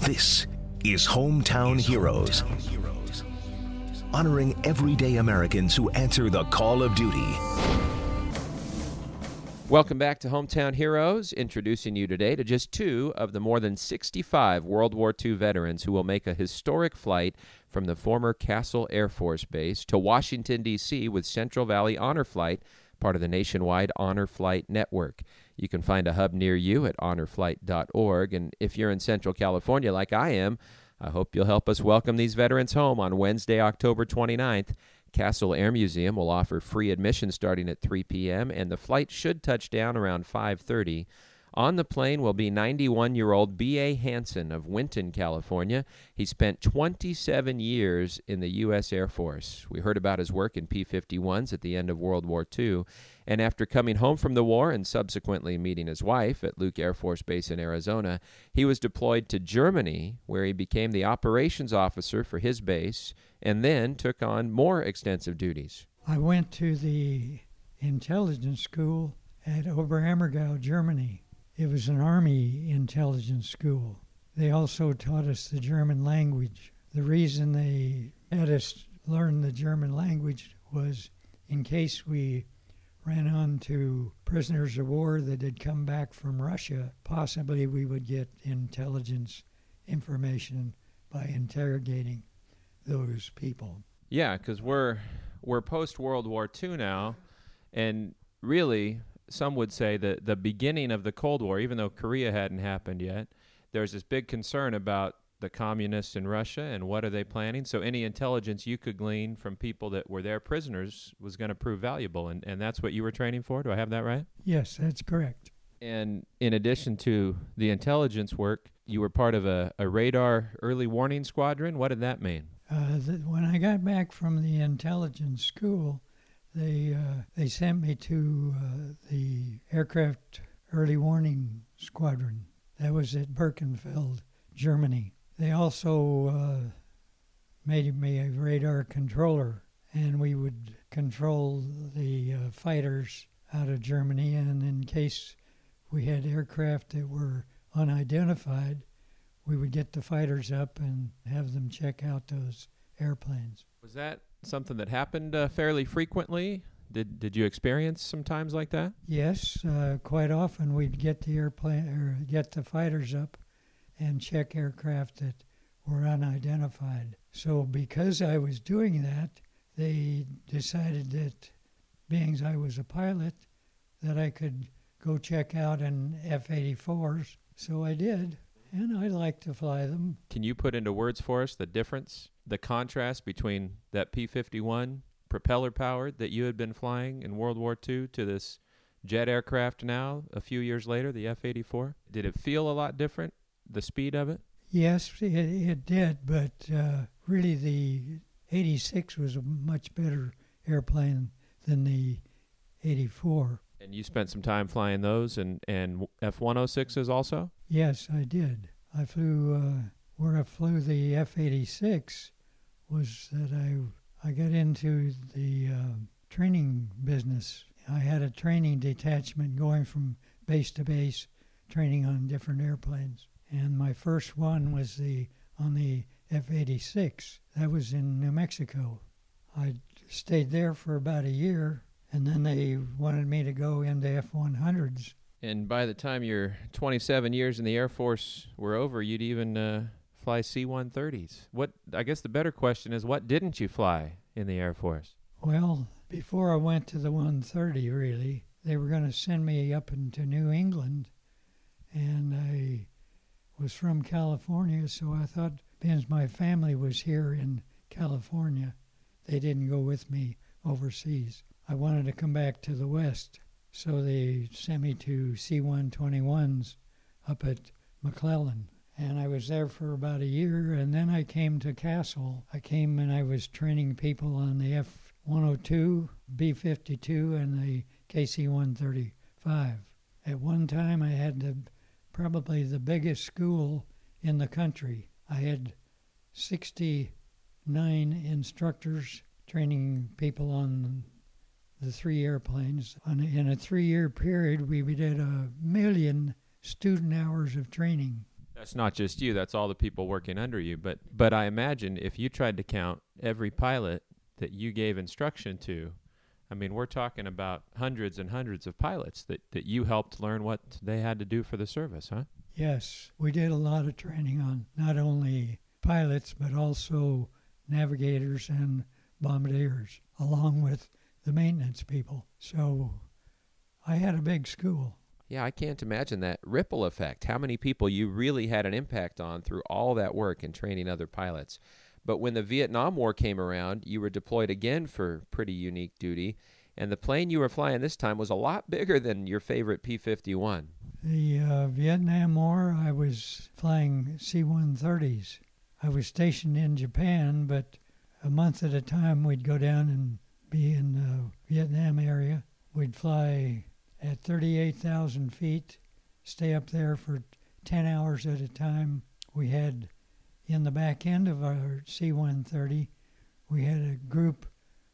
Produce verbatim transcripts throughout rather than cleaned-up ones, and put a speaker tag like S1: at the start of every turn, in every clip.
S1: This is Hometown Heroes, honoring everyday Americans who answer the call of duty.
S2: Welcome back to Hometown Heroes, introducing you today to just two of the more than sixty-five World War Two veterans who will make a historic flight from the former Castle Air Force Base to Washington, D C with Central Valley Honor Flight, part of the nationwide Honor Flight Network. You can find a hub near you at honor flight dot org, and if you're in Central California like I am, I hope you'll help us welcome these veterans home on Wednesday, October twenty-ninth. Castle Air Museum will offer free admission starting at three p.m., and the flight should touch down around five thirty. On the plane will be ninety-one-year-old B A Hansen of Winton, California. He spent twenty-seven years in the U S Air Force. We heard about his work in P fifty-ones at the end of World War Two, and after coming home from the war and subsequently meeting his wife at Luke Air Force Base in Arizona, he was deployed to Germany, where he became the operations officer for his base and then took on more extensive duties.
S3: I went to the intelligence school at Oberammergau, Germany. It was an Army intelligence school. They also taught us the German language. The reason they had us learn the German language was in case we ran onto prisoners of war that had come back from Russia, possibly we would get intelligence information by interrogating those people.
S2: Yeah, because we're, we're post-World War Two now, and really some would say that the beginning of the Cold War, even though Korea hadn't happened yet, there's this big concern about the communists in Russia and what are they planning. So any intelligence you could glean from people that were their prisoners was going to prove valuable, and, and that's what you were training for? Do I have that right?
S3: Yes, that's correct.
S2: And in addition to the intelligence work, you were part of a, a radar early warning squadron. What did that mean?
S3: Uh, the, when I got back from the intelligence school, They uh, they sent me to uh, the Aircraft Early Warning Squadron. That was at Birkenfeld, Germany. They also uh, made me a radar controller, and we would control the uh, fighters out of Germany, and in case we had aircraft that were unidentified, we would get the fighters up and have them check out those airplanes.
S2: Was that something that happened uh, fairly frequently? Did did you experience some times like that?
S3: Yes, uh, quite often we'd get the airplane or get the fighters up and check aircraft that were unidentified. So because I was doing that, they decided that, being I was a pilot, that I could go check out an F eighty-fours. So I did, and I like to fly them.
S2: Can you put into words for us the difference, the contrast between that P fifty-one propeller-powered that you had been flying in World War Two to this jet aircraft now, a few years later, the F eighty-four? Did it feel a lot different, the speed of it?
S3: Yes, it, it did, but uh, really the eighty-six was a much better airplane than the eighty-four.
S2: And you spent some time flying those and, and F one oh sixes also?
S3: Yes, I did. I flew, uh, where I flew the F eighty-six was that I I got into the uh, training business. I had a training detachment going from base to base, training on different airplanes. And my first one was the on the F eighty-six. That was in New Mexico. I stayed there for about a year, and then they wanted me to go into F one hundreds.
S2: And by the time your twenty-seven years in the Air Force were over, you'd even uh, fly C one thirties. What I guess the better question is, what didn't you fly in the Air Force?
S3: Well, before I went to the one thirty, really, they were going to send me up into New England, and I was from California, so I thought, because my family was here in California, they didn't go with me overseas. I wanted to come back to the West, so they sent me to C one twenty-ones up at McClellan. And I was there for about a year, and then I came to Castle. I came and I was training people on the F one oh two, B fifty-two, and the K C one thirty-five. At one time, I had the, probably the biggest school in the country. I had sixty-nine instructors training people on the three airplanes. On, in a three-year period, we did a million student hours of training.
S2: That's not just you, that's all the people working under you. But but I imagine if you tried to count every pilot that you gave instruction to, I mean, we're talking about hundreds and hundreds of pilots that, that you helped learn what they had to do for the service, huh?
S3: Yes, we did a lot of training on not only pilots, but also navigators and bombardiers, along with the maintenance people. So I had a big school.
S2: Yeah, I can't imagine that ripple effect, how many people you really had an impact on through all that work and training other pilots. But when the Vietnam War came around, you were deployed again for pretty unique duty, and the plane you were flying this time was a lot bigger than your favorite P fifty-one.
S3: The uh, Vietnam War, I was flying C one thirties. I was stationed in Japan, but a month at a time we'd go down and be in the Vietnam area. We'd fly at thirty-eight thousand feet, stay up there for ten hours at a time. We had, in the back end of our C one thirty, we had a group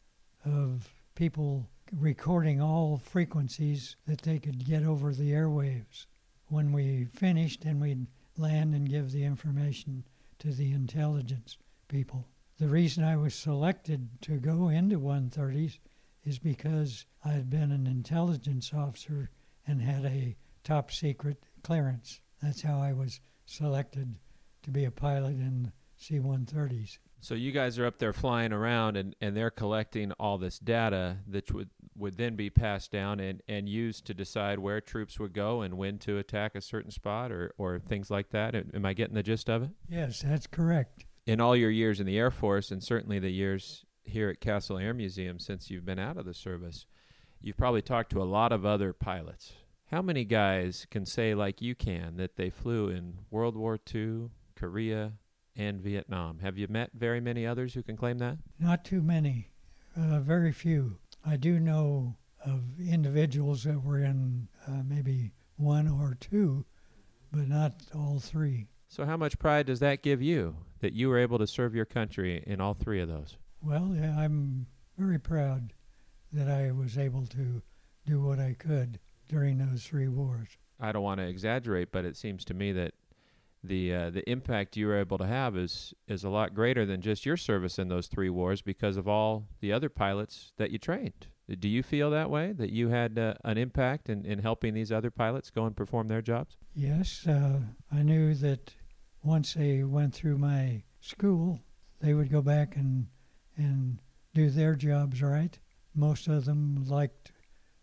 S3: of people recording all frequencies that they could get over the airwaves. When we finished, then we'd land and give the information to the intelligence people. The reason I was selected to go into one thirties is because I had been an intelligence officer and had a top secret clearance. That's how I was selected to be a pilot in C one thirties.
S2: So you guys are up there flying around, and, and they're collecting all this data that would, would then be passed down and, and used to decide where troops would go and when to attack a certain spot or, or things like that. Am I getting the gist of it?
S3: Yes, that's correct.
S2: In all your years in the Air Force, and certainly the years here at Castle Air Museum since you've been out of the service, you've probably talked to a lot of other pilots. How many guys can say, like you can, that they flew in World War Two, Korea, and Vietnam? Have you met very many others who can claim that?
S3: Not too many, uh, very few. I do know of individuals that were in uh, maybe one or two, but not all three.
S2: So how much pride does that give you, that you were able to serve your country in all three of those?
S3: Well, yeah, I'm very proud that I was able to do what I could during those three wars.
S2: I don't want to exaggerate, but it seems to me that the uh, the impact you were able to have is is a lot greater than just your service in those three wars because of all the other pilots that you trained. Do you feel that way, that you had uh, an impact in, in helping these other pilots go and perform their jobs?
S3: Yes, uh, I knew that once they went through my school, they would go back and and do their jobs right. Most of them liked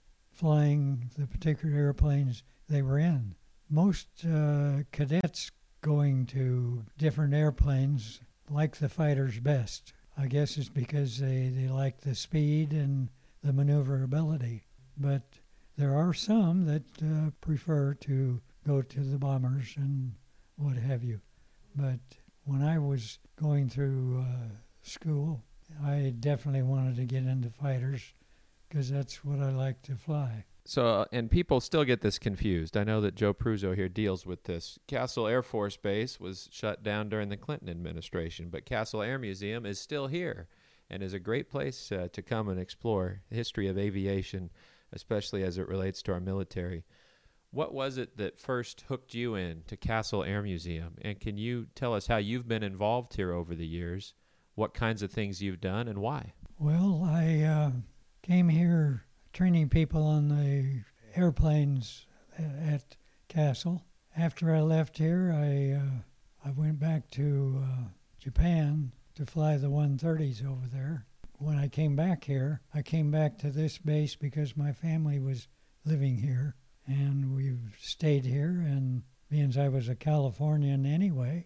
S3: flying the particular airplanes they were in. Most uh, cadets going to different airplanes like the fighters best. I guess it's because they, they like the speed and the maneuverability. But there are some that uh, prefer to go to the bombers and what have you. But when I was going through uh, school, I definitely wanted to get into fighters because that's what I like to fly.
S2: So, uh, and people still get this confused. I know that Joe Pruso here deals with this. Castle Air Force Base was shut down during the Clinton administration, but Castle Air Museum is still here and is a great place uh, to come and explore the history of aviation, especially as it relates to our military. What was it that first hooked you in to Castle Air Museum? And can you tell us how you've been involved here over the years, what kinds of things you've done, and why?
S3: Well, I uh, came here training people on the airplanes at Castle. After I left here, I uh, I went back to uh, Japan to fly the one thirties over there. When I came back here, I came back to this base because my family was living here, and we've stayed here, and being as I was a Californian anyway,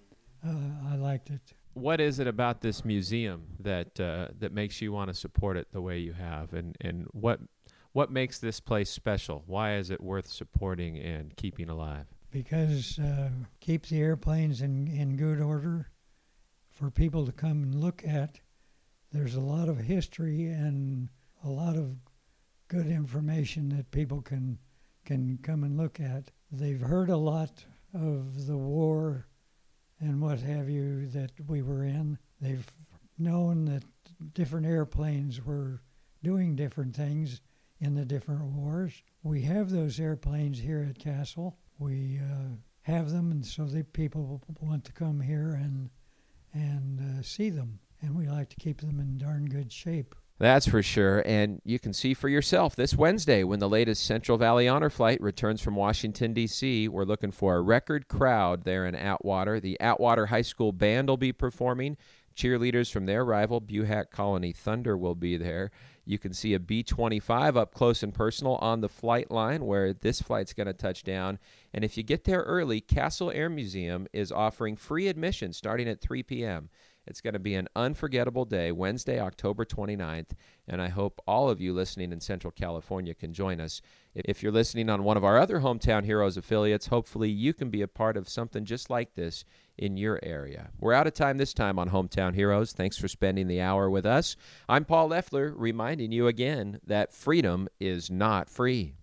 S3: uh, I liked it.
S2: What is it about this museum that uh, that makes you want to support it the way you have, and, and what what makes this place special? Why is it worth supporting and keeping alive?
S3: Because uh, keep the airplanes in, in good order for people to come and look at. There's a lot of history and a lot of good information that people can can come and look at. They've heard a lot of the war and what have you that we were in. They've known that different airplanes were doing different things in the different wars. We have those airplanes here at Castle. We uh, have them, and so the people want to come here and and uh, see them. And we like to keep them in darn good shape.
S2: That's for sure, and you can see for yourself this Wednesday when the latest Central Valley Honor Flight returns from Washington, D C We're looking for a record crowd there in Atwater. The Atwater High School Band will be performing. Cheerleaders from their rival, Buhack Colony Thunder, will be there. You can see a B twenty-five up close and personal on the flight line where this flight's going to touch down. And if you get there early, Castle Air Museum is offering free admission starting at three p.m. It's going to be an unforgettable day, Wednesday, October twenty-ninth, and I hope all of you listening in Central California can join us. If you're listening on one of our other Hometown Heroes affiliates, hopefully you can be a part of something just like this in your area. We're out of time this time on Hometown Heroes. Thanks for spending the hour with us. I'm Paul Leffler, reminding you again that freedom is not free.